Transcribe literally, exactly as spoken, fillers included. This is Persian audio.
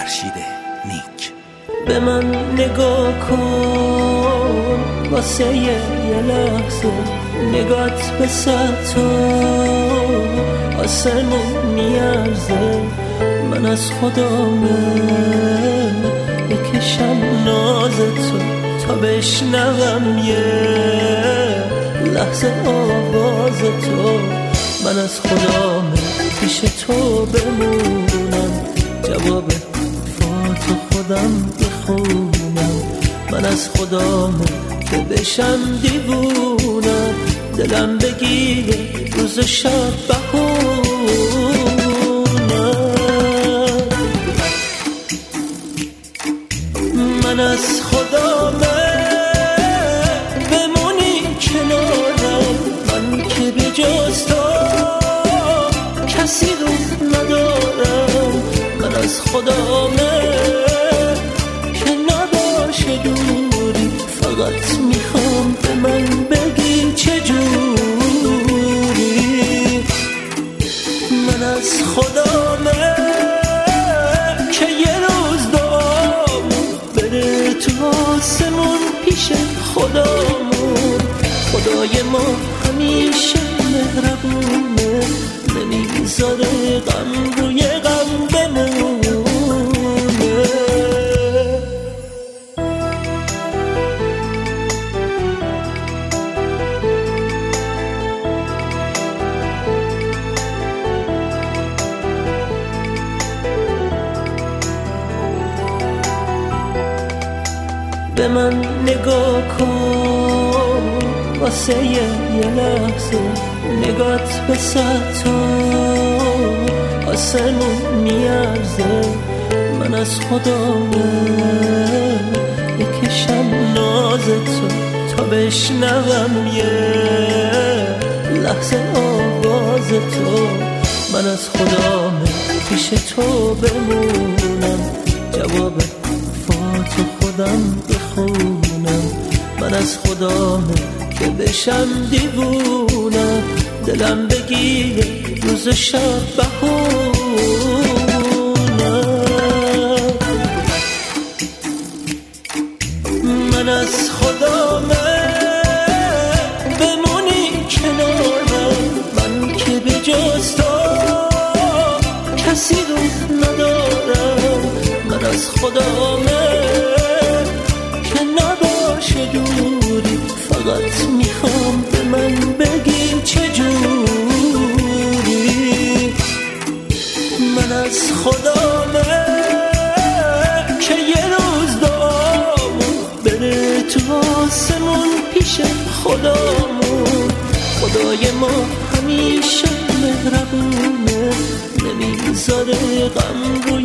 فرشید نیک. به من نگاه کن واسه یه لحظه، نگات به سطح آسمون میارزه. من از خدامه بکشم ناز تو تا بشنوم یه لحظه آواز تو. من از خدامه پیش تو بمونم، جواب فاتو خودم بخونم. من از خدامه که بشم دیوونم، دلم بگیره روز شب بخونم. من از خدامه بمونی کنارم، من که به جز تو کسی رو ندارم. من از خدامه که نباشه دوری، فقط میخوام به من بگی چجوری. من از خدامه که یه روز دعامون بره تو آسمون پیش خدامون. خدای ما همیشه مهربونه، نمیذاره غم روی غم بمونه. به من نگاه کن واسه یه لحظه، نگات به سطح آسمون میارزه. من از خدامه بکشم ناز تو تا بشنوم یه لحظه آواز تو. من از خدامه پیش تو بمونم، جواب فاتو خودم بخونم. من از خدامه که بشم دیوونم، دلم بگیره روز شب بخونم. من از خدامه بمونی کنارم، من که به جز تو کسی رو ندارم. من از خدامه که نباشه دوری، فقط میخوام به من بگی چجوری. من از خدامه که یه روز دعامون بره تو آسمون پیش خدامون. خدای ما همیشه مهربونه، نمیذاره غم روی